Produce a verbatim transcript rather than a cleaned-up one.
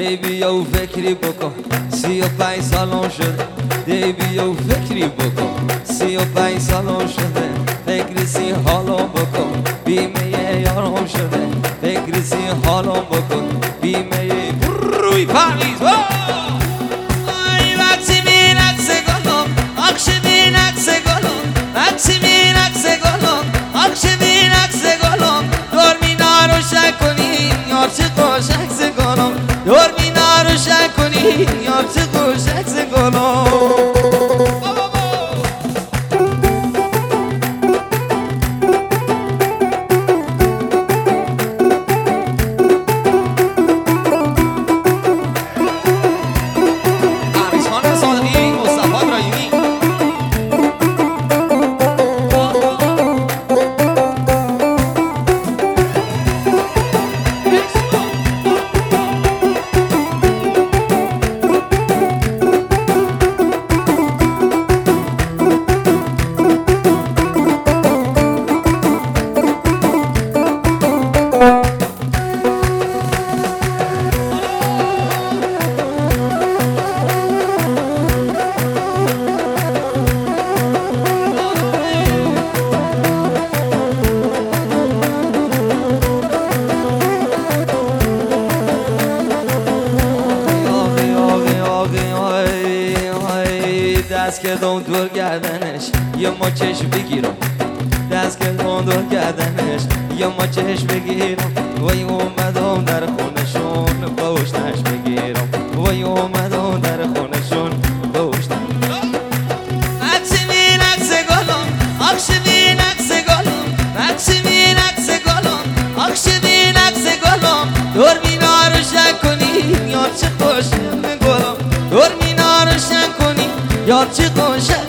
دی بیا و فکری بکن سی و پنج سالم شده دی بیا و فکری بکن سی و پنج سالم شده فکر سی حالم بکن بیمه یارم شده فکر سی حالم بکن بیمه روی پریز وقتی بین عکس گلم آخش بین عکس گلم وقتی بین عکس گلم آخش بین عکس گلم دور مینا روشن کنی یار چه خوش عکس گلم دور مینا روشن کنی یار چه خوش عکس گلم دست کردم دور گردنش یه ما چشم بگیرم دست کردم دور گردنش یه ما چشم بگیرم وای اومدم در خونشون بوشتش بگیرم وای اومدم در خونشون بوشتش عکس بین عکس گلم آخش بین عکس گلم عکس بین عکس گلم آخش بین عکس گلم دور مینا روشن کنی یار چه خوش گلم دور مینا روشن کنی یار چه خوش